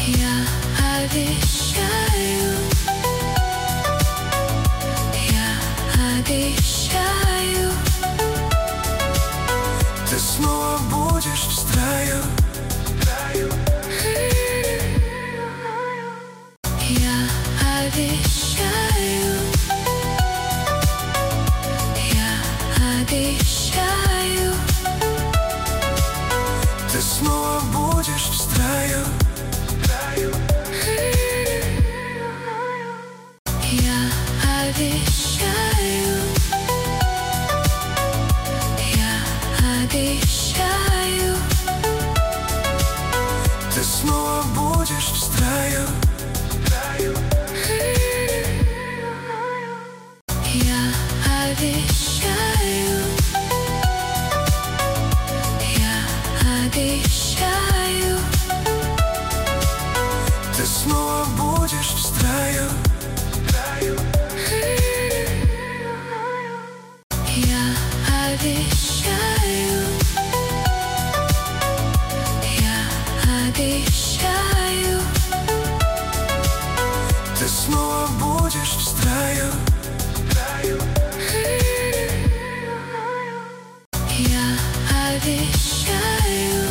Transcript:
Я обещаю, я обещаю, ты снова будешь в строю. я обещаю, я обещаю, Ты снова будешь в строю. я обещаю, я обещаю, Ты снова будешь в строю. я обещаю, я обещаю, Ты снова будешь в строю. я обещаю, я обещаю, Ты снова будешь в строю. я обещаю,